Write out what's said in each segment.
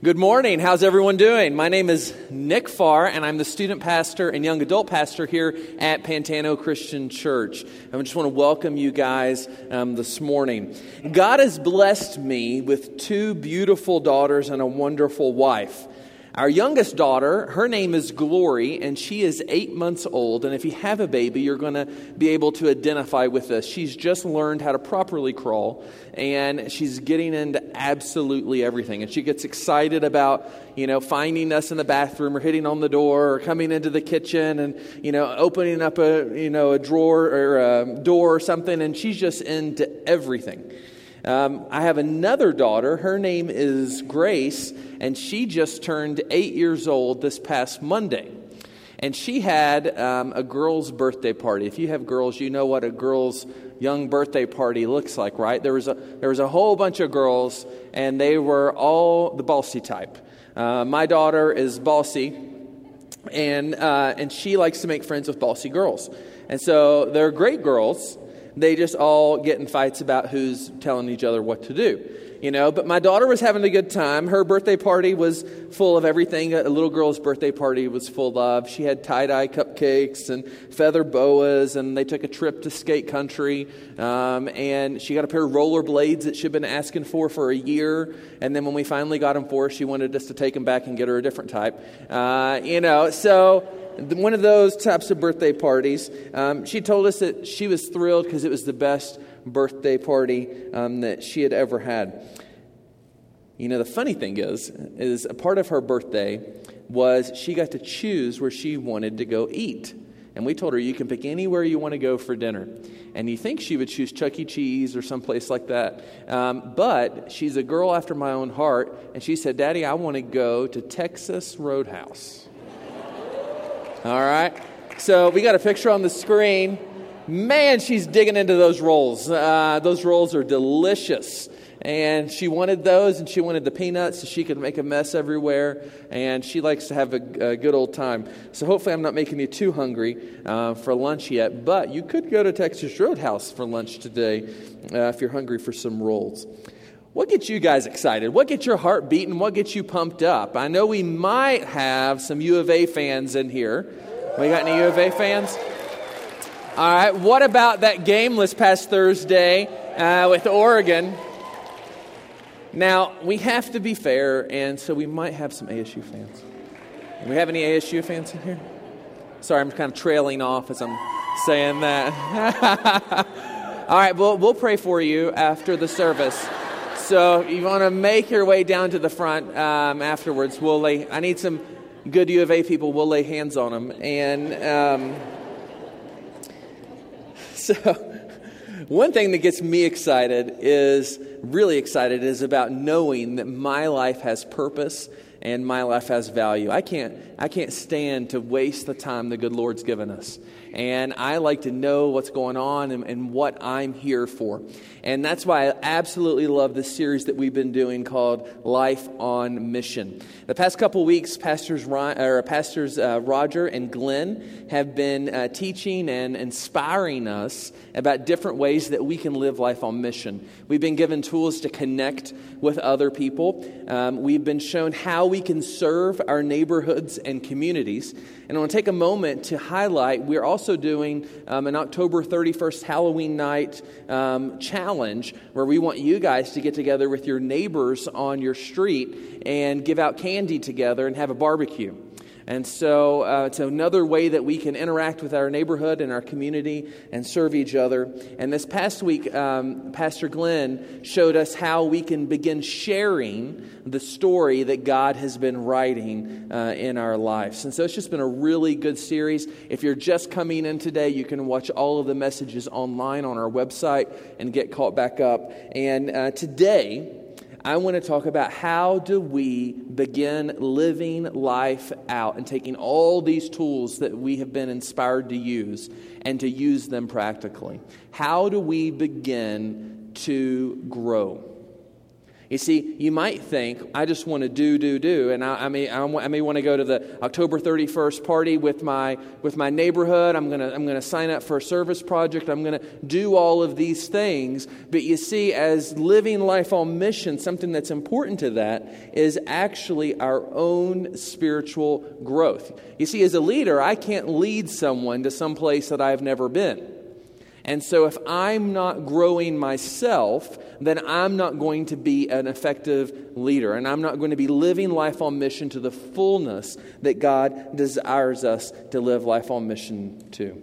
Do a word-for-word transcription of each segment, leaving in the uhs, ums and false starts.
Good morning. How's everyone doing? My name is Nick Farr, and I'm the student pastor and young adult pastor here at Pantano Christian Church. I just want to welcome you guys um, this morning. God has blessed me with two beautiful daughters and a wonderful wife. Our youngest daughter, her name is Glory, and she is eight months old. And if you have a baby, you're going to be able to identify with this. She's just learned how to properly crawl, and she's getting into absolutely everything. And she gets excited about, you know, finding us in the bathroom or hitting on the door or coming into the kitchen and, you know, opening up a, you know, a drawer or a door or something. And she's just into everything. Um, I have another daughter. Her name is Grace, and she just turned eight years old this past Monday. And she had um, a girl's birthday party. If you have girls, you know what a girl's young birthday party looks like, right? There was a there was a whole bunch of girls, and they were all the bossy type. Uh, my daughter is bossy, and uh, and she likes to make friends with bossy girls. And so they're great girls. They just all get in fights about who's telling each other what to do, you know. But my daughter was having a good time. Her birthday party was full of everything a little girl's birthday party was full of. She had tie-dye cupcakes and feather boas, and they took a trip to skate country. Um, and she got a pair of rollerblades that she'd been asking for for a year. And then when we finally got them for her, she wanted us to take them back and get her a different type, uh, you know. So one of those types of birthday parties. Um, she told us that she was thrilled because it was the best birthday party um, that she had ever had. You know, the funny thing is, is a part of her birthday was she got to choose where she wanted to go eat. And we told her, you can pick anywhere you want to go for dinner. And you think she would choose Chuck E. Cheese or someplace like that. Um, but she's a girl after my own heart. And she said, Daddy, I want to go to Texas Roadhouse. All right, so we got a picture on the screen. Man, she's digging into those rolls. Uh, those rolls are delicious. And she wanted those, and she wanted the peanuts so she could make a mess everywhere. And she likes to have a, a good old time. So hopefully I'm not making you too hungry uh, for lunch yet. But you could go to Texas Roadhouse for lunch today uh, if you're hungry for some rolls. What gets you guys excited? What gets your heart beating? What gets you pumped up? I know we might have some U of A fans in here. We got any U of A fans? All right. What about that game this past Thursday uh, with Oregon? Now, we have to be fair, and so we might have some A S U fans. Do we have any A S U fans in here? Sorry, I'm kind of trailing off as I'm saying that. All right. Well, we'll pray for you after the service. So you want to make your way down to the front um, afterwards. We'll lay. I need some good U of A people. We'll lay hands on them. And um, so one thing that gets me excited is, really excited, is about knowing that my life has purpose and my life has value. I can't, I can't stand to waste the time the good Lord's given us. And I like to know what's going on and, and what I'm here for. And that's why I absolutely love this series that we've been doing called Life on Mission. The past couple weeks, Pastors, Ron, or Pastors uh, Roger and Glenn have been uh, teaching and inspiring us about different ways that we can live life on mission. We've been given tools to connect with other people. Um, we've been shown how we can serve our neighborhoods and communities. And I want to take a moment to highlight, we're also doing um, an October thirty-first Halloween night um, challenge where we want you guys to get together with your neighbors on your street and give out candy together and have a barbecue. And so uh, it's another way that we can interact with our neighborhood and our community and serve each other. And this past week, um, Pastor Glenn showed us how we can begin sharing the story that God has been writing uh, in our lives. And so it's just been a really good series. If you're just coming in today, you can watch all of the messages online on our website and get caught back up. And uh, today, I want to talk about how do we begin living life out and taking all these tools that we have been inspired to use and to use them practically. How do we begin to grow? You see, you might think, I just want to do, do, do, and I, I may, I, I may want to go to the October thirty-first party with my with my neighborhood. I'm gonna, I'm gonna sign up for a service project. I'm gonna do all of these things. But you see, as living life on mission, something that's important to that is actually our own spiritual growth. You see, as a leader, I can't lead someone to some place that I've never been. And so if I'm not growing myself, then I'm not going to be an effective leader. And I'm not going to be living life on mission to the fullness that God desires us to live life on mission to.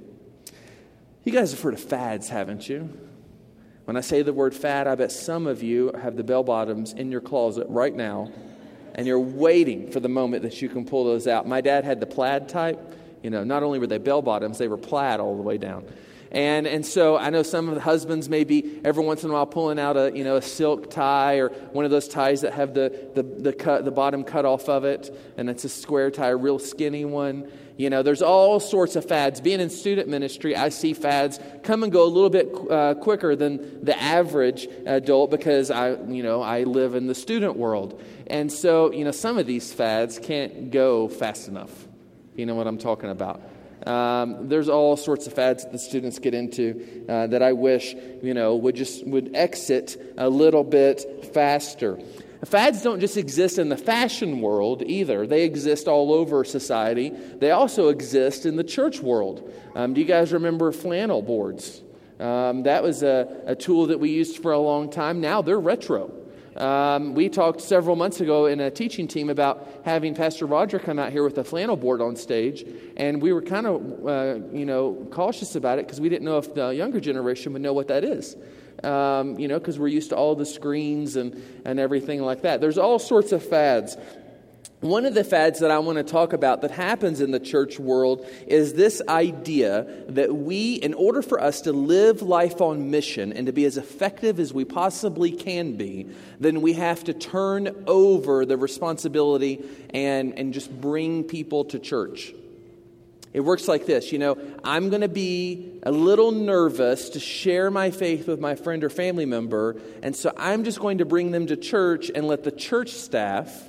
You guys have heard of fads, haven't you? When I say the word fad, I bet some of you have the bell bottoms in your closet right now. And you're waiting for the moment that you can pull those out. My dad had the plaid type. You know, not only were they bell bottoms, they were plaid all the way down. And and so I know some of the husbands may be every once in a while pulling out a you know a silk tie or one of those ties that have the the the cut the bottom cut off of it, and it's a square tie, a real skinny one. You know, there's all sorts of fads. Being in student ministry, I see fads come and go a little bit uh, quicker than the average adult because I you know I live in the student world, and so you know some of these fads can't go fast enough. You know what I'm talking about. Um, there's all sorts of fads that the students get into uh, that I wish, you know, would just would exit a little bit faster. Fads don't just exist in the fashion world either. They exist all over society. They also exist in the church world. Um, do you guys remember flannel boards? Um, that was a, a tool that we used for a long time. Now they're retro. Um, we talked several months ago in a teaching team about having Pastor Roger come out here with a flannel board on stage, and we were kind of, uh, you know, cautious about it because we didn't know if the younger generation would know what that is. Um, you know, because we're used to all the screens and, and everything like that. There's all sorts of fads. One of the fads that I want to talk about that happens in the church world is this idea that we, in order for us to live life on mission and to be as effective as we possibly can be, then we have to turn over the responsibility and, and just bring people to church. It works like this, you know, I'm going to be a little nervous to share my faith with my friend or family member, and so I'm just going to bring them to church and let the church staff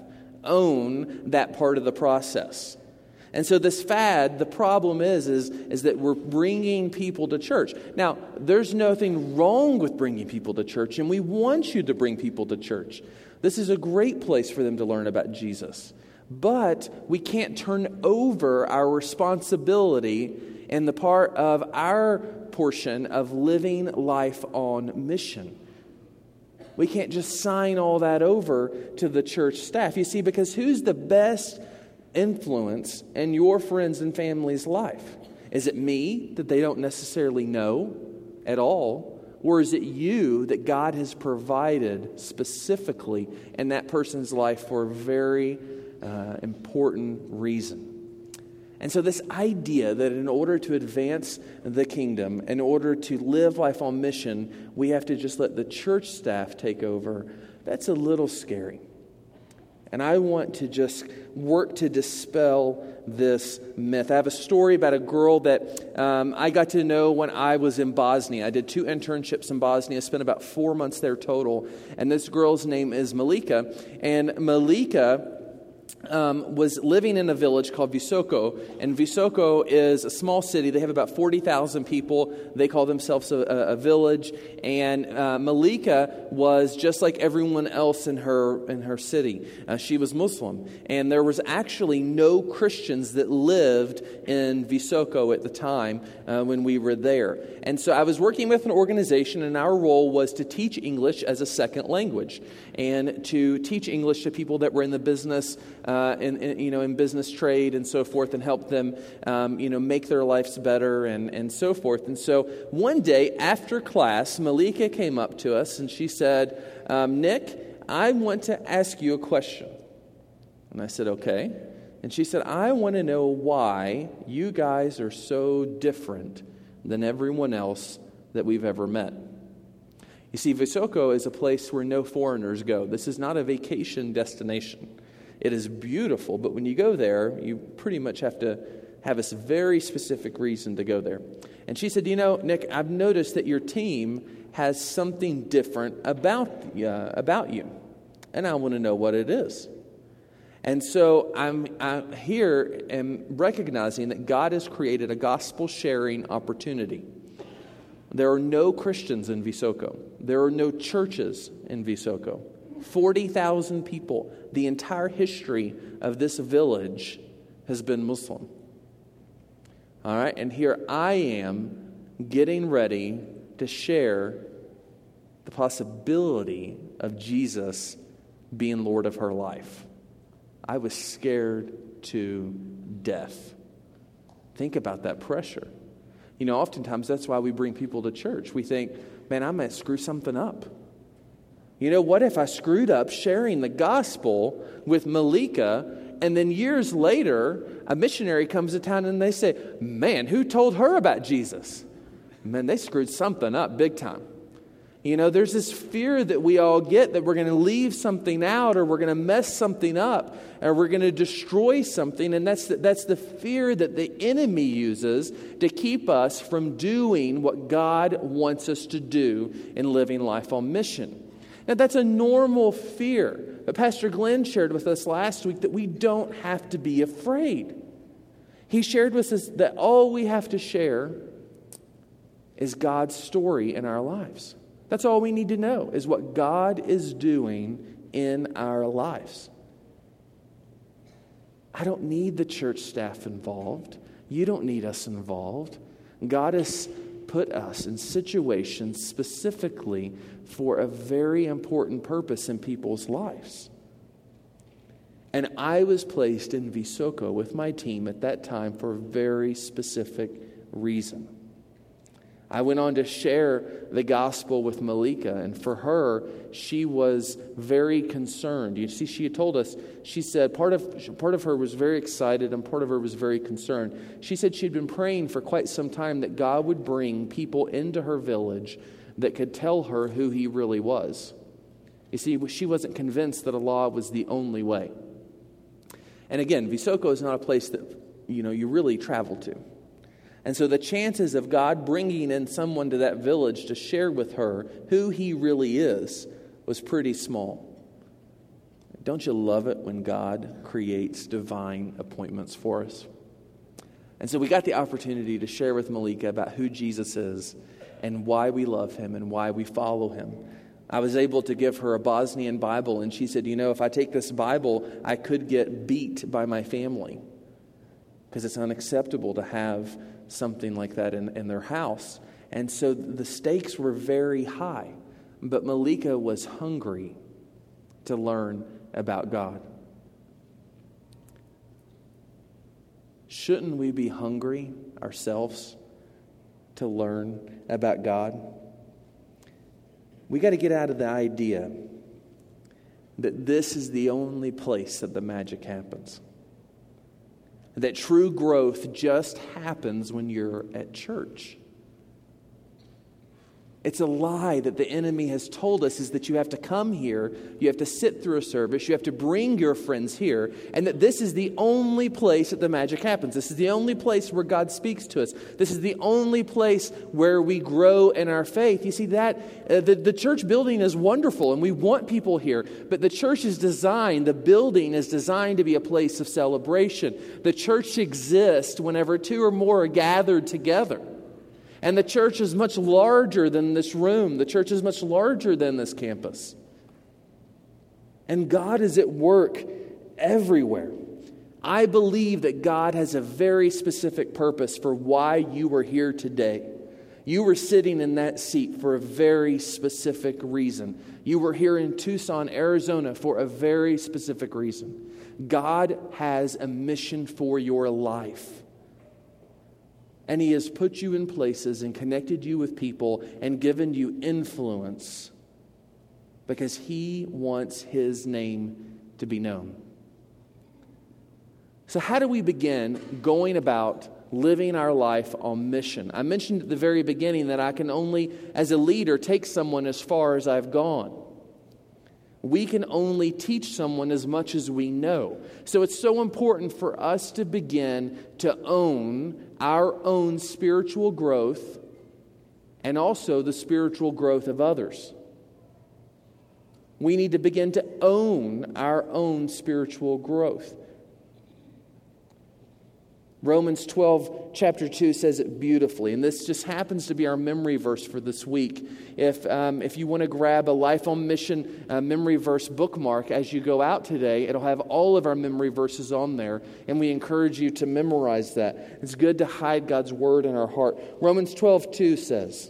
own that part of the process. And so this fad, the problem is, is, is that we're bringing people to church. Now, there's nothing wrong with bringing people to church, and we want you to bring people to church. This is a great place for them to learn about Jesus. But we can't turn over our responsibility in the part of our portion of living life on mission. We can't just sign all that over to the church staff. You see, because who's the best influence in your friends and family's life? Is it me that they don't necessarily know at all? Or is it you that God has provided specifically in that person's life for a very uh, important reason? And so this idea that in order to advance the kingdom, in order to live life on mission, we have to just let the church staff take over, that's a little scary. And I want to just work to dispel this myth. I have a story about a girl that um, I got to know when I was in Bosnia. I did two internships in Bosnia, spent about four months there total. And this girl's name is Malika. And Malika Um, was living in a village called Visoko, and Visoko is a small city. They have about forty thousand people. They call themselves a, a village, and uh, Malika was just like everyone else in her in her city. Uh, she was Muslim, and there was actually no Christians that lived in Visoko at the time uh, when we were there. And so I was working with an organization, and our role was to teach English as a second language, and to teach English to people that were in the business Uh, in, in, you know, in business trade and so forth, and help them, um, you know, make their lives better and, and so forth. And so one day after class, Malika came up to us and she said, um, Nick, I want to ask you a question. And I said, okay. And she said, I want to know why you guys are so different than everyone else that we've ever met. You see, Visoko is a place where no foreigners go. This is not a vacation destination. It is beautiful, but when you go there, you pretty much have to have a very specific reason to go there. And she said, you know, Nick, I've noticed that your team has something different about uh, about you. and I want to know what it is. And so I'm, I'm here and recognizing that God has created a gospel sharing opportunity. There are no Christians in Visoko. There are no churches in Visoko. forty thousand people. The entire history of this village has been Muslim. All right, and here I am getting ready to share the possibility of Jesus being Lord of her life. I was scared to death. Think about that pressure. You know, oftentimes that's why we bring people to church. We think, man, I might screw something up. You know, what if I screwed up sharing the gospel with Malika, and then years later, a missionary comes to town and they say, man, who told her about Jesus? Man, they screwed something up big time. You know, there's this fear that we all get that we're going to leave something out, or we're going to mess something up, or we're going to destroy something. And that's the, that's the fear that the enemy uses to keep us from doing what God wants us to do in living life on mission. Now, that's a normal fear. But Pastor Glenn shared with us last week that we don't have to be afraid. He shared with us that all we have to share is God's story in our lives. That's all we need to know, is what God is doing in our lives. I don't need the church staff involved. You don't need us involved. God has put us in situations specifically for a very important purpose in people's lives. And I was placed in Visoko with my team at that time for a very specific reason. I went on to share the gospel with Malika, and for her, she was very concerned. You see, she had told us, she said part of part of her was very excited and part of her was very concerned. She said she'd been praying for quite some time that God would bring people into her village that could tell her who He really was. You see, she wasn't convinced that Allah was the only way. And again, Visoko is not a place that, you know, you really travel to. And so the chances of God bringing in someone to that village to share with her who He really is was pretty small. Don't you love it when God creates divine appointments for us? And so we got the opportunity to share with Malika about who Jesus is and why we love Him and why we follow Him. I was able to give her a Bosnian Bible, and she said, you know, if I take this Bible, I could get beat by my family because it's unacceptable to have something like that in, in their house. And so the stakes were very high. But Malika was hungry to learn about God. Shouldn't we be hungry ourselves to learn about God? We got to get out of the idea that this is the only place that the magic happens. That true growth just happens when you're at church. It's a lie that the enemy has told us, is that you have to come here, you have to sit through a service, you have to bring your friends here, and that this is the only place that the magic happens. This is the only place where God speaks to us. This is the only place where we grow in our faith. You see, that uh, the, the church building is wonderful, and we want people here, but the church is designed, the building is designed to be a place of celebration. The church exists whenever two or more are gathered together. And the church is much larger than this room. The church is much larger than this campus. And God is at work everywhere. I believe that God has a very specific purpose for why you were here today. You were sitting in that seat for a very specific reason. You were here in Tucson, Arizona for a very specific reason. God has a mission for your life. And He has put you in places and connected you with people and given you influence because He wants His name to be known. So how do we begin going about living our life on mission? I mentioned at the very beginning that I can only, as a leader, take someone as far as I've gone. We can only teach someone as much as we know. So it's so important for us to begin to own our own spiritual growth and also the spiritual growth of others. We need to begin to own our own spiritual growth. Romans twelve, chapter two says it beautifully, and this just happens to be our memory verse for this week. If um, if you want to grab a Life on Mission uh, memory verse bookmark as you go out today, it'll have all of our memory verses on there, and we encourage you to memorize that. It's good to hide God's Word in our heart. Romans twelve two says,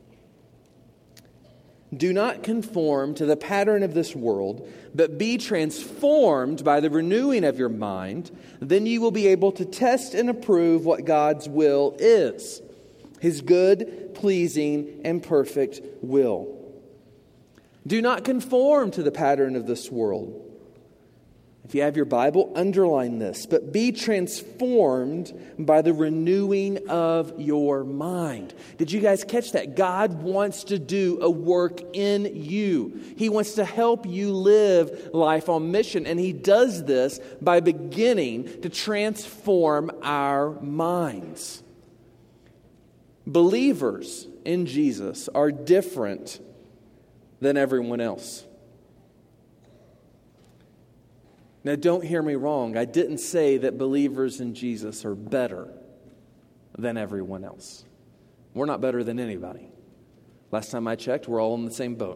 "Do not conform to the pattern of this world, but be transformed by the renewing of your mind. Then you will be able to test and approve what God's will is, His good, pleasing, and perfect will." Do not conform to the pattern of this world. If you have your Bible, underline this. But be transformed by the renewing of your mind. Did you guys catch that? God wants to do a work in you. He wants to help you live life on mission. And He does this by beginning to transform our minds. Believers in Jesus are different than everyone else. Now, don't hear me wrong. I didn't say that believers in Jesus are better than everyone else. We're not better than anybody. Last time I checked, we're all in the same boat.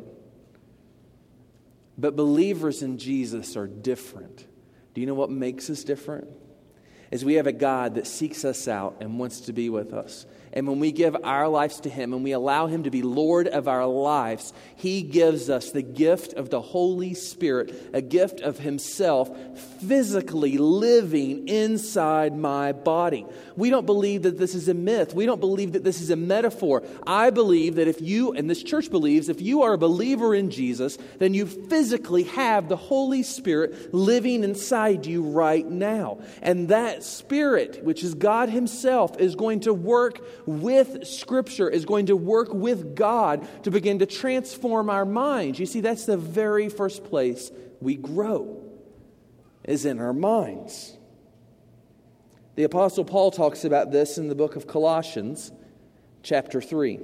But believers in Jesus are different. Do you know what makes us different? Is we have a God that seeks us out and wants to be with us. And when we give our lives to Him and we allow Him to be Lord of our lives, He gives us the gift of the Holy Spirit, a gift of Himself physically living inside my body. We don't believe that this is a myth. We don't believe that this is a metaphor. I believe that if you, and this church believes, if you are a believer in Jesus, then you physically have the Holy Spirit living inside you right now. And that Spirit, which is God Himself, is going to work with Scripture, is going to work with God to begin to transform our minds. You see, that's the very first place we grow, is in our minds. The Apostle Paul talks about this in the book of Colossians, chapter three.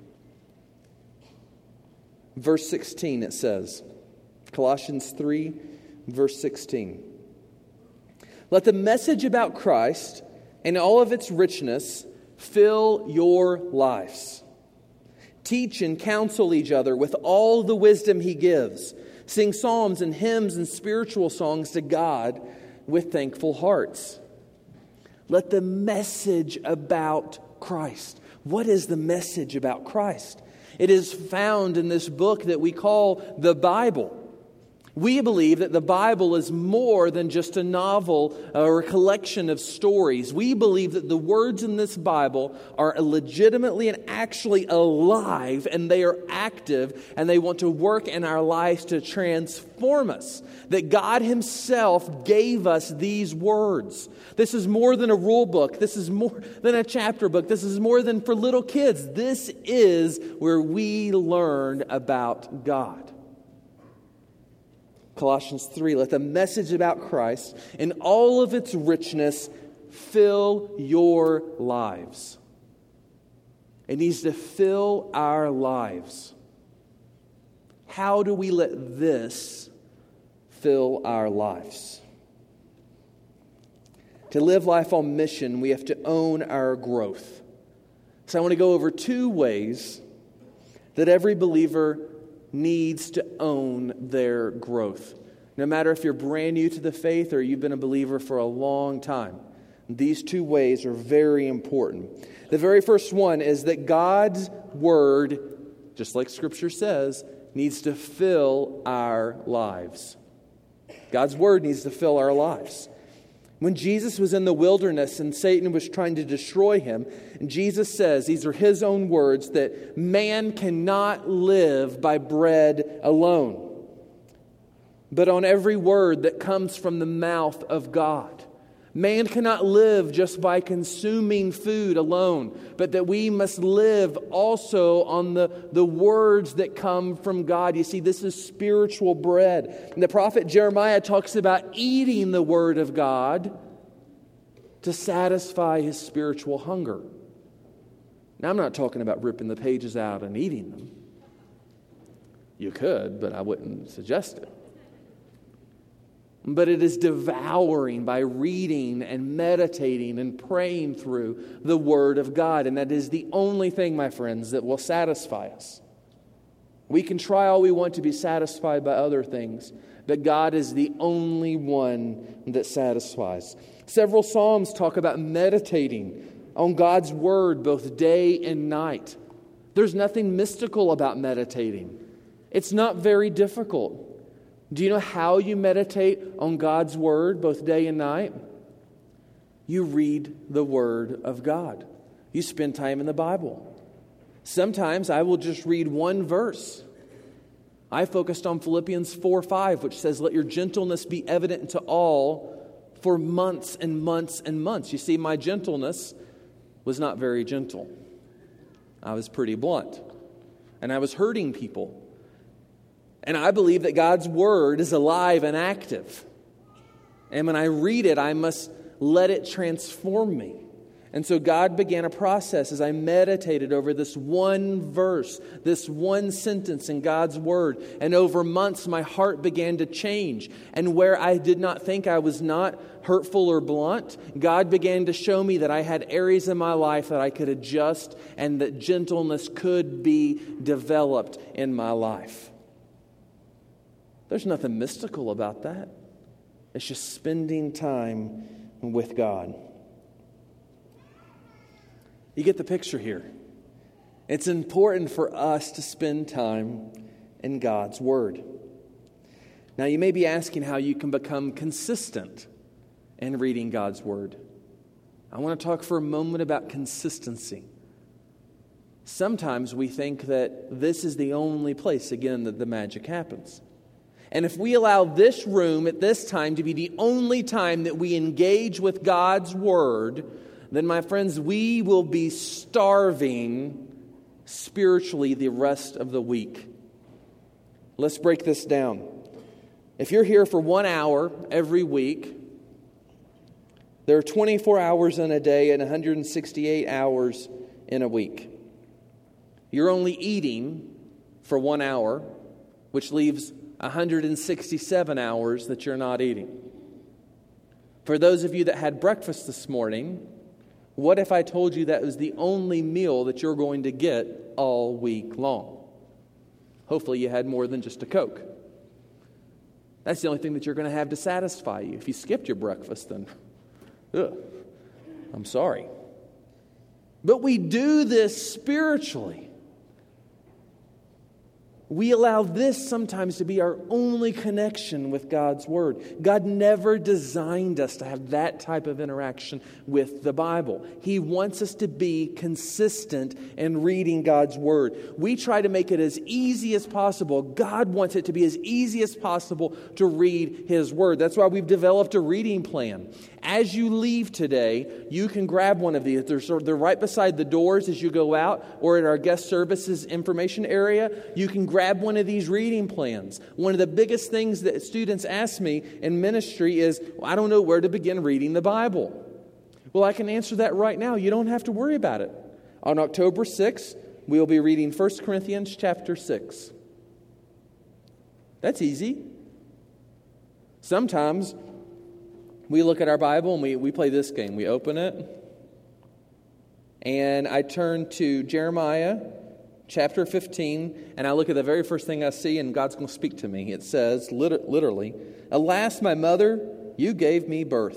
Verse sixteen, it says, Colossians three, verse sixteen. "Let the message about Christ and all of its richness fill your lives. Teach and counsel each other with all the wisdom He gives. Sing psalms and hymns and spiritual songs to God with thankful hearts." Let the message about Christ. What is the message about Christ? It is found in this book that we call the Bible. We believe that the Bible is more than just a novel or a collection of stories. We believe that the words in this Bible are legitimately and actually alive, and they are active, and they want to work in our lives to transform us. That God Himself gave us these words. This is more than a rule book. This is more than a chapter book. This is more than for little kids. This is where we learn about God. Colossians three, let the message about Christ in all of its richness fill your lives. It needs to fill our lives. How do we let this fill our lives? To live life on mission, we have to own our growth. So I want to go over two ways that every believer needs to own their growth. No matter if you're brand new to the faith or you've been a believer for a long time, these two ways are very important. The very first one is that God's Word, just like Scripture says, needs to fill our lives. God's Word needs to fill our lives. When Jesus was in the wilderness and Satan was trying to destroy Him, Jesus says, these are His own words, that man cannot live by bread alone, but on every word that comes from the mouth of God. Man cannot live just by consuming food alone, but that we must live also on the, the words that come from God. You see, this is spiritual bread. And the prophet Jeremiah talks about eating the Word of God to satisfy his spiritual hunger. Now, I'm not talking about ripping the pages out and eating them. You could, but I wouldn't suggest it. But it is devouring by reading and meditating and praying through the Word of God. And that is the only thing, my friends, that will satisfy us. We can try all we want to be satisfied by other things, but God is the only one that satisfies. Several Psalms talk about meditating on God's Word both day and night. There's nothing mystical about meditating. It's not very difficult. Do you know how you meditate on God's Word both day and night? You read the Word of God. You spend time in the Bible. Sometimes I will just read one verse. I focused on Philippians four five, which says, "Let your gentleness be evident to all for months and months and months." You see, my gentleness was not very gentle. I was pretty blunt. And I was hurting people. And I believe that God's Word is alive and active. And when I read it, I must let it transform me. And so God began a process as I meditated over this one verse, this one sentence in God's Word. And over months, my heart began to change. And where I did not think I was not hurtful or blunt, God began to show me that I had areas in my life that I could adjust and that gentleness could be developed in my life. There's nothing mystical about that. It's just spending time with God. You get the picture here. It's important for us to spend time in God's Word. Now, you may be asking how you can become consistent in reading God's Word. I want to talk for a moment about consistency. Sometimes we think that this is the only place, again, that the magic happens. And if we allow this room at this time to be the only time that we engage with God's Word, then, my friends, we will be starving spiritually the rest of the week. Let's break this down. If you're here for one hour every week, there are twenty-four hours in a day and one hundred sixty-eight hours in a week. You're only eating for one hour, which leaves one hundred sixty-seven hours that you're not eating. For those of you that had breakfast this morning, what if I told you that was the only meal that you're going to get all week long? Hopefully you had more than just a Coke. That's the only thing that you're going to have to satisfy you. If you skipped your breakfast, then, ugh, I'm sorry. But we do this spiritually. We allow this sometimes to be our only connection with God's Word. God never designed us to have that type of interaction with the Bible. He wants us to be consistent in reading God's Word. We try to make it as easy as possible. God wants it to be as easy as possible to read His Word. That's why we've developed a reading plan. As you leave today, you can grab one of these. They're, sort of, they're right beside the doors as you go out, or at our guest services information area. You can grab one of these reading plans. One of the biggest things that students ask me in ministry is, well, I don't know where to begin reading the Bible. Well, I can answer that right now. You don't have to worry about it. On October sixth, we'll be reading First Corinthians chapter six. That's easy. Sometimes we look at our Bible and we, we play this game. We open it, and I turn to Jeremiah chapter fifteen, and I look at the very first thing I see, and God's going to speak to me. It says, lit- literally, "Alas, my mother, you gave me birth."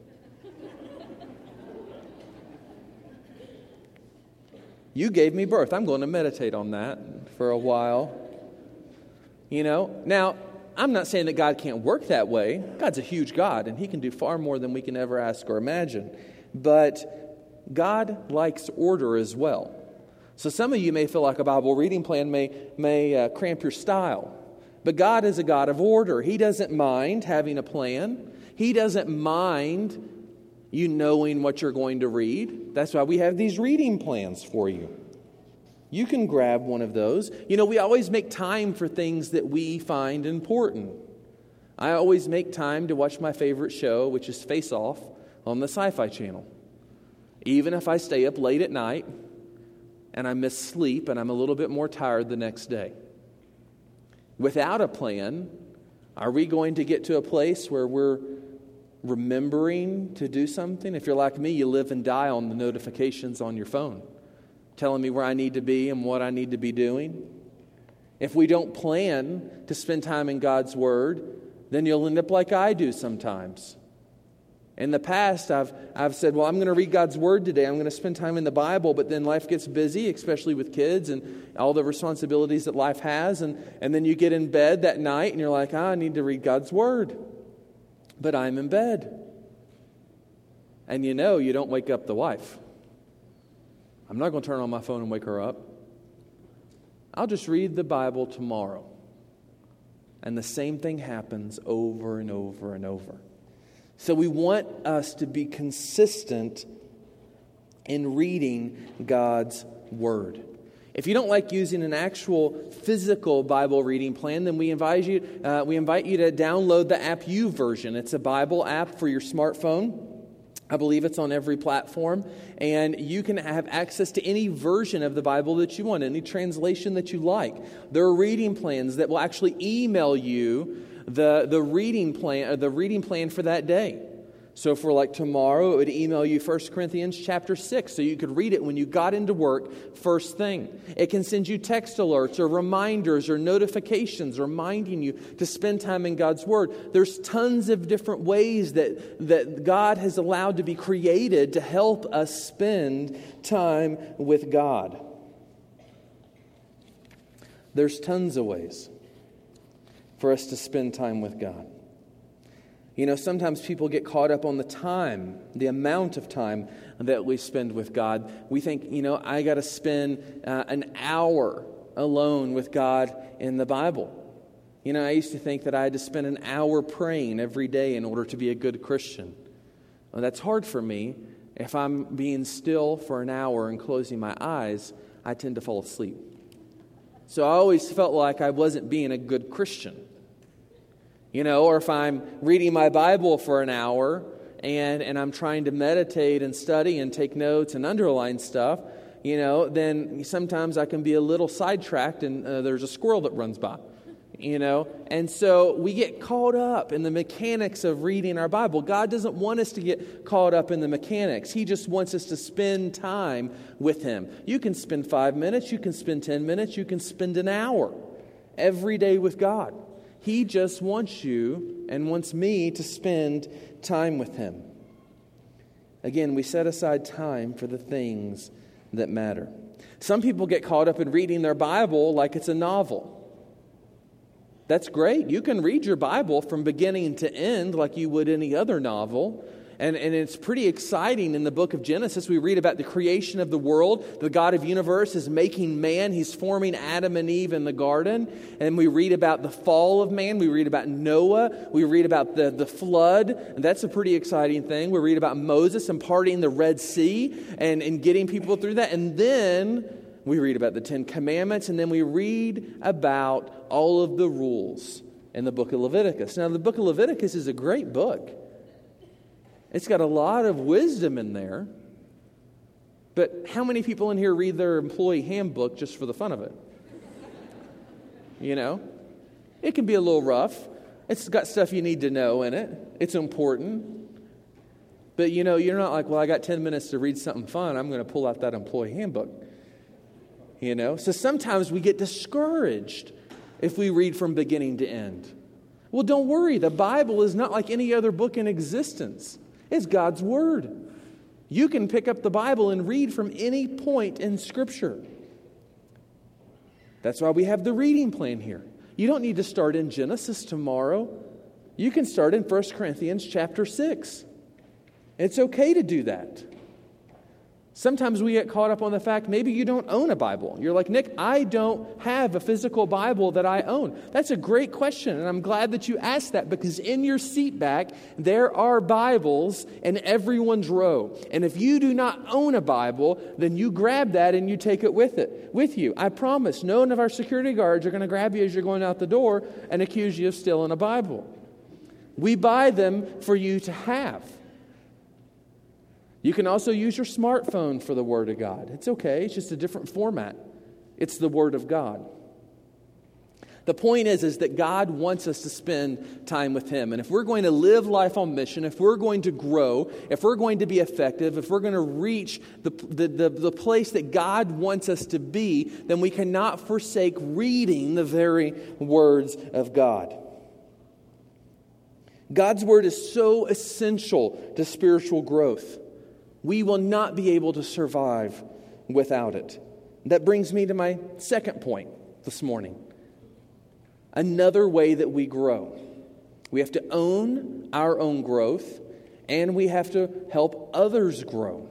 You gave me birth. I'm going to meditate on that for a while. You know, now, I'm not saying that God can't work that way. God's a huge God, and He can do far more than we can ever ask or imagine. But God likes order as well. So some of you may feel like a Bible reading plan may, may uh, cramp your style. But God is a God of order. He doesn't mind having a plan. He doesn't mind you knowing what you're going to read. That's why we have these reading plans for you. You can grab one of those. You know, we always make time for things that we find important. I always make time to watch my favorite show, which is Face Off, on the Sci-Fi Channel. Even if I stay up late at night and I miss sleep and I'm a little bit more tired the next day. Without a plan, are we going to get to a place where we're remembering to do something? If you're like me, you live and die on the notifications on your phone, telling me where I need to be and what I need to be doing. If we don't plan to spend time in God's Word, then you'll end up like I do sometimes. In the past, I've I've said, well, I'm going to read God's Word today. I'm going to spend time in the Bible. But then life gets busy, especially with kids and all the responsibilities that life has. And, and then you get in bed that night and you're like, ah, I need to read God's Word. But I'm in bed. And you know you don't wake up the wife. I'm not going to turn on my phone and wake her up. I'll just read the Bible tomorrow. And the same thing happens over and over and over. So we want us to be consistent in reading God's Word. If you don't like using an actual physical Bible reading plan, then we invite you, uh, we invite you to download the app YouVersion. It's a Bible app for your smartphone. I believe it's on every platform, and you can have access to any version of the Bible that you want, any translation that you like. There are reading plans that will actually email you the, the reading plan, or the reading plan for that day. So for like tomorrow, it would email you First Corinthians chapter six, so you could read it when you got into work first thing. It can send you text alerts or reminders or notifications reminding you to spend time in God's Word. There's tons of different ways that, that God has allowed to be created to help us spend time with God. There's tons of ways for us to spend time with God. You know, sometimes people get caught up on the time, the amount of time that we spend with God. We think, you know, I got to spend uh, an hour alone with God in the Bible. You know, I used to think that I had to spend an hour praying every day in order to be a good Christian. Well, that's hard for me. If I'm being still for an hour and closing my eyes, I tend to fall asleep. So I always felt like I wasn't being a good Christian. You know, or if I'm reading my Bible for an hour and, and I'm trying to meditate and study and take notes and underline stuff, you know, then sometimes I can be a little sidetracked and uh, there's a squirrel that runs by, you know. And so we get caught up in the mechanics of reading our Bible. God doesn't want us to get caught up in the mechanics. He just wants us to spend time with Him. You can spend five minutes, you can spend ten minutes, you can spend an hour every day with God. He just wants you and wants me to spend time with Him. Again, we set aside time for the things that matter. Some people get caught up in reading their Bible like it's a novel. That's great. You can read your Bible from beginning to end like you would any other novel. And, and it's pretty exciting in the book of Genesis. We read about the creation of the world. The God of universe is making man. He's forming Adam and Eve in the garden. And we read about the fall of man. We read about Noah. We read about the, the flood. And that's a pretty exciting thing. We read about Moses and parting the Red Sea and, and getting people through that. And then we read about the Ten Commandments. And then we read about all of the rules in the book of Leviticus. Now, the book of Leviticus is a great book. It's got a lot of wisdom in there. But how many people in here read their employee handbook just for the fun of it? You know? It can be a little rough. It's got stuff you need to know in it. It's important. But, you know, you're not like, well, I got ten minutes to read something fun. I'm going to pull out that employee handbook. You know? So sometimes we get discouraged if we read from beginning to end. Well, don't worry. The Bible is not like any other book in existence. It's God's Word. You can pick up the Bible and read from any point in Scripture. That's why we have the reading plan here. You don't need to start in Genesis tomorrow. You can start in First Corinthians chapter six. It's okay to do that. Sometimes we get caught up on the fact maybe you don't own a Bible. You're like, Nick, I don't have a physical Bible that I own. That's a great question, and I'm glad that you asked that, because in your seat back, there are Bibles in everyone's row. And if you do not own a Bible, then you grab that and you take it with it, with you. I promise, none of our security guards are going to grab you as you're going out the door and accuse you of stealing a Bible. We buy them for you to have. You can also use your smartphone for the Word of God. It's okay. It's just a different format. It's the Word of God. The point is, is that God wants us to spend time with Him. And if we're going to live life on mission, if we're going to grow, if we're going to be effective, if we're going to reach the, the, the, the place that God wants us to be, then we cannot forsake reading the very words of God. God's Word is so essential to spiritual growth. We will not be able to survive without it. That brings me to my second point this morning. Another way that we grow. We have to own our own growth, and we have to help others grow.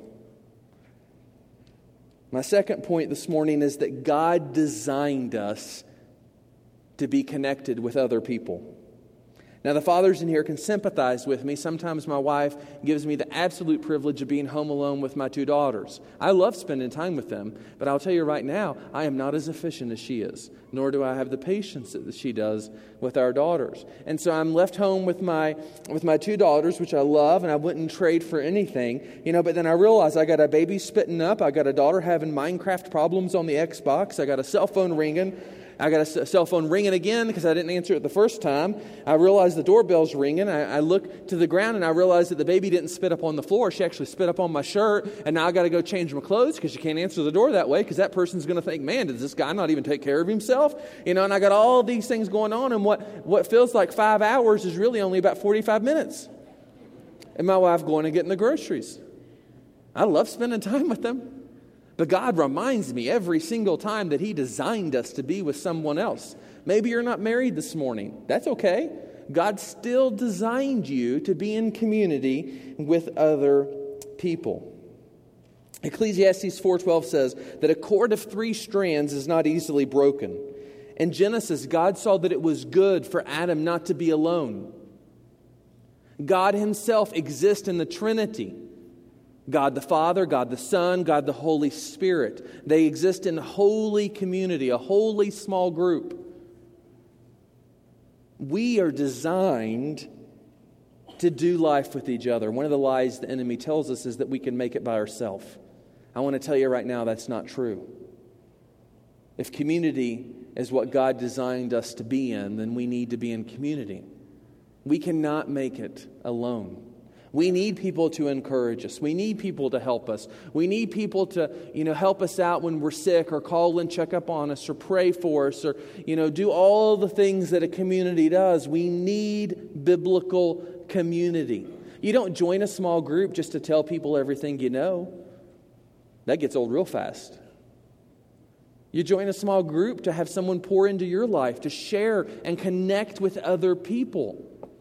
My second point this morning is that God designed us to be connected with other people. Now, the fathers in here can sympathize with me. Sometimes my wife gives me the absolute privilege of being home alone with my two daughters. I love spending time with them, but I'll tell you right now, I am not as efficient as she is, nor do I have the patience that she does with our daughters. And so I'm left home with my with my two daughters, which I love, and I wouldn't trade for anything. You know, but then I realize I got a baby spitting up, I got a daughter having Minecraft problems on the Xbox, I got a cell phone ringing. I got a cell phone ringing again because I didn't answer it the first time. I realized the doorbell's ringing. I, I look to the ground and I realized that the baby didn't spit up on the floor. She actually spit up on my shirt. And now I got to go change my clothes because you can't answer the door that way because that person's going to think, man, does this guy not even take care of himself? You know, and I got all these things going on. And what, what feels like five hours is really only about forty-five minutes. And my wife going and getting the groceries. I love spending time with them. But God reminds me every single time that He designed us to be with someone else. Maybe you're not married this morning. That's okay. God still designed you to be in community with other people. Ecclesiastes four twelve says that a cord of three strands is not easily broken. In Genesis, God saw that it was good for Adam not to be alone. God Himself exists in the Trinity. God the Father, God the Son, God the Holy Spirit. They exist in holy community, a holy small group. We are designed to do life with each other. One of the lies the enemy tells us is that we can make it by ourselves. I want to tell you right now that's not true. If community is what God designed us to be in, then we need to be in community. We cannot make it alone. We need people to encourage us. We need people to help us. We need people to, you know, help us out when we're sick or call and check up on us or pray for us or, you know, do all the things that a community does. We need biblical community. You don't join a small group just to tell people everything you know. That gets old real fast. You join a small group to have someone pour into your life, to share and connect with other people.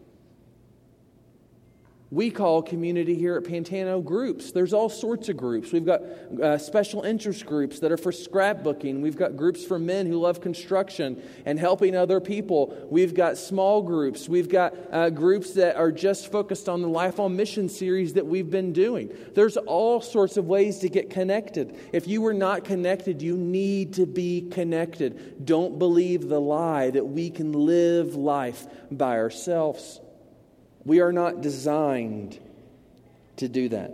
We call community here at Pantano groups. There's all sorts of groups. We've got uh, special interest groups that are for scrapbooking. We've got groups for men who love construction and helping other people. We've got small groups. We've got uh, groups that are just focused on the Life on Mission series that we've been doing. There's all sorts of ways to get connected. If you were not connected, you need to be connected. Don't believe the lie that we can live life by ourselves. We are not designed to do that.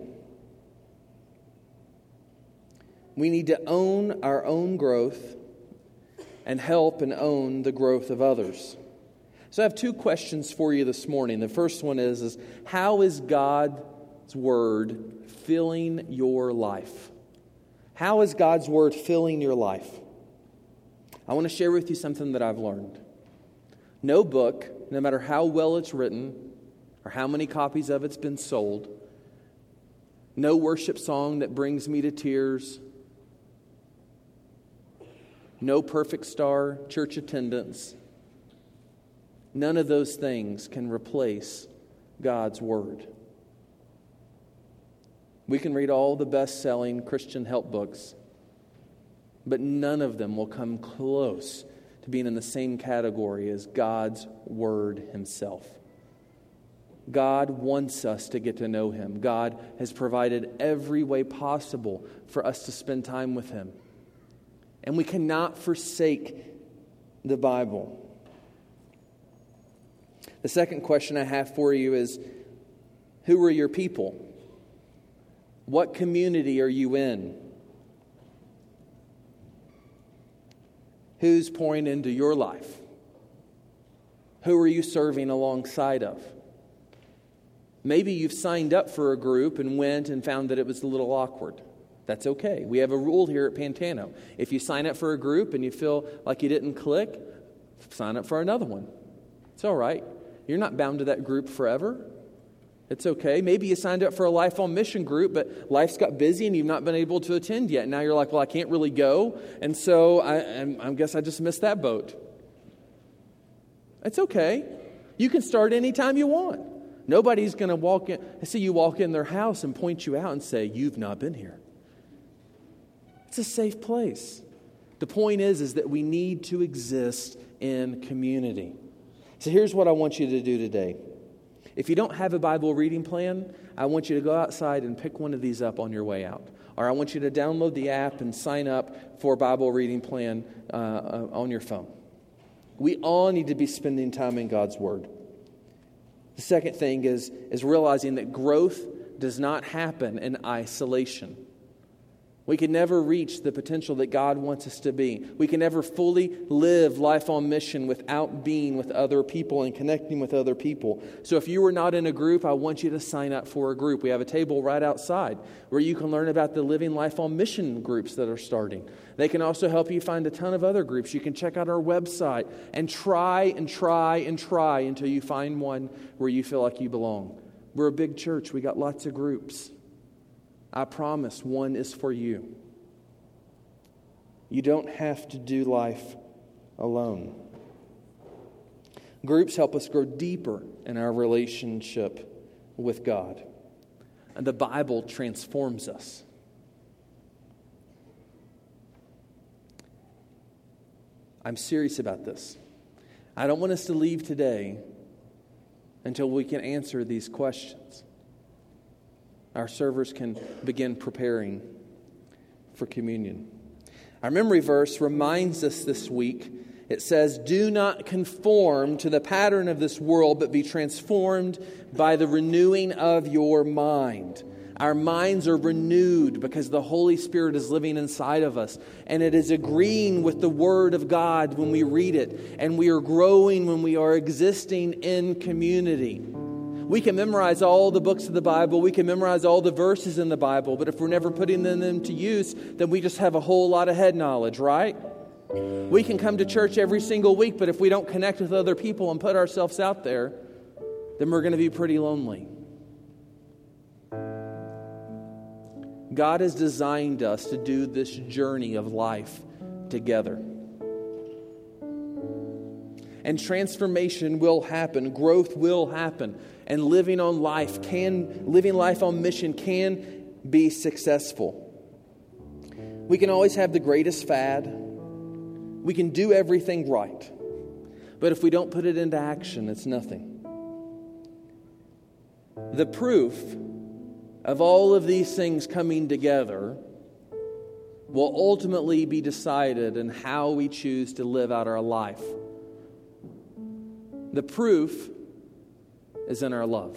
We need to own our own growth and help and own the growth of others. So I have two questions for you this morning. The first one is, is how is God's Word filling your life? How is God's Word filling your life? I want to share with you something that I've learned. No book, no matter how well it's written, or how many copies of it's been sold. No worship song that brings me to tears. No perfect star church attendance. None of those things can replace God's Word. We can read all the best-selling Christian help books, but none of them will come close to being in the same category as God's Word Himself. God wants us to get to know Him. God has provided every way possible for us to spend time with Him. And we cannot forsake the Bible. The second question I have for you is, who are your people? What community are you in? Who's pouring into your life? Who are you serving alongside of? Maybe you've signed up for a group and went and found that it was a little awkward. That's okay. We have a rule here at Pantano. If you sign up for a group and you feel like you didn't click, sign up for another one. It's all right. You're not bound to that group forever. It's okay. Maybe you signed up for a Life on Mission group, but life's got busy and you've not been able to attend yet. Now you're like, well, I can't really go, and so I, I guess I just missed that boat. It's okay. You can start anytime you want. Nobody's going to walk in, see you walk in their house and point you out and say, you've not been here. It's a safe place. The point is, is that we need to exist in community. So here's what I want you to do today. If you don't have a Bible reading plan, I want you to go outside and pick one of these up on your way out. Or I want you to download the app and sign up for a Bible reading plan uh, uh, on your phone. We all need to be spending time in God's Word. The second thing is, is realizing that growth does not happen in isolation. We can never reach the potential that God wants us to be. We can never fully live life on mission without being with other people and connecting with other people. So if you are not in a group, I want you to sign up for a group. We have a table right outside where you can learn about the Living Life on Mission groups that are starting. They can also help you find a ton of other groups. You can check out our website and try and try and try until you find one where you feel like you belong. We're a big church. We got lots of groups. I promise one is for you. You don't have to do life alone. Groups help us grow deeper in our relationship with God. And the Bible transforms us. I'm serious about this. I don't want us to leave today until we can answer these questions. Our servers can begin preparing for communion. Our memory verse reminds us this week. It says, "Do not conform to the pattern of this world, but be transformed by the renewing of your mind." Our minds are renewed because the Holy Spirit is living inside of us. And it is agreeing with the Word of God when we read it. And we are growing when we are existing in community. We can memorize all the books of the Bible. We can memorize all the verses in the Bible. But if we're never putting them into use, then we just have a whole lot of head knowledge, right? We can come to church every single week, but if we don't connect with other people and put ourselves out there, then we're going to be pretty lonely. God has designed us to do this journey of life together. And transformation will happen, growth will happen, and living on life can living life on mission can be successful. We can always have the greatest fad. We can do everything right. But if we don't put it into action, it's nothing. The proof of all of these things coming together will ultimately be decided in how we choose to live out our life. The proof is in our love.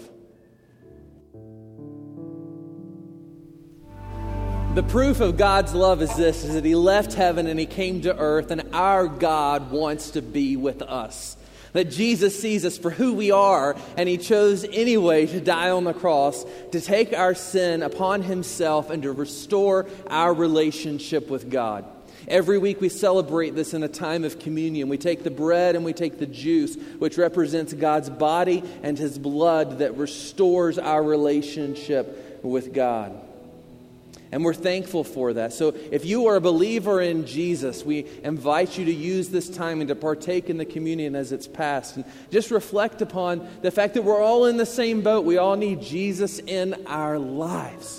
The proof of God's love is this, is that He left heaven and He came to earth, and our God wants to be with us. That Jesus sees us for who we are, and He chose anyway to die on the cross, to take our sin upon Himself and to restore our relationship with God. Every week we celebrate this in a time of communion. We take the bread and we take the juice, which represents God's body and His blood that restores our relationship with God. And we're thankful for that. So if you are a believer in Jesus, we invite you to use this time and to partake in the communion as it's passed. And just reflect upon the fact that we're all in the same boat. We all need Jesus in our lives.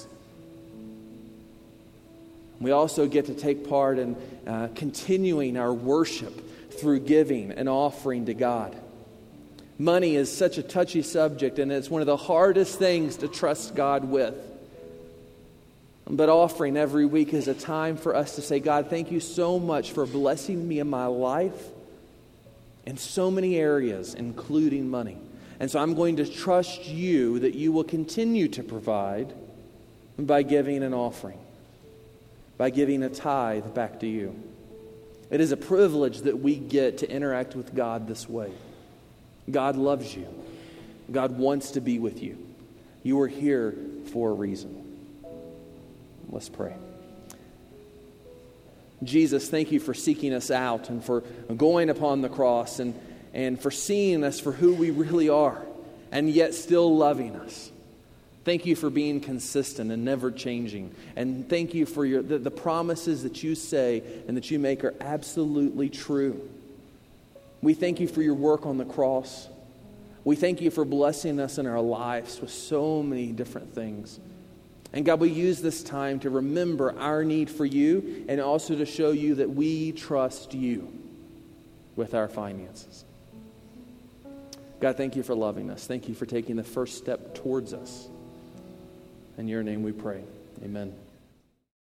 We also get to take part in uh, continuing our worship through giving and offering to God. Money is such a touchy subject, and it's one of the hardest things to trust God with. But offering every week is a time for us to say, God, thank you so much for blessing me in my life in so many areas, including money. And so I'm going to trust you that you will continue to provide by giving an offering, by giving a tithe back to you. It is a privilege that we get to interact with God this way. God loves you. God wants to be with you. You are here for a reason. Let's pray. Jesus, thank you for seeking us out and for going upon the cross and, and for seeing us for who we really are and yet still loving us. Thank you for being consistent and never changing. And thank you for your the, the promises that you say and that you make are absolutely true. We thank you for your work on the cross. We thank you for blessing us in our lives with so many different things. And God, we use this time to remember our need for you and also to show you that we trust you with our finances. God, thank you for loving us. Thank you for taking the first step towards us. In your name we pray. Amen.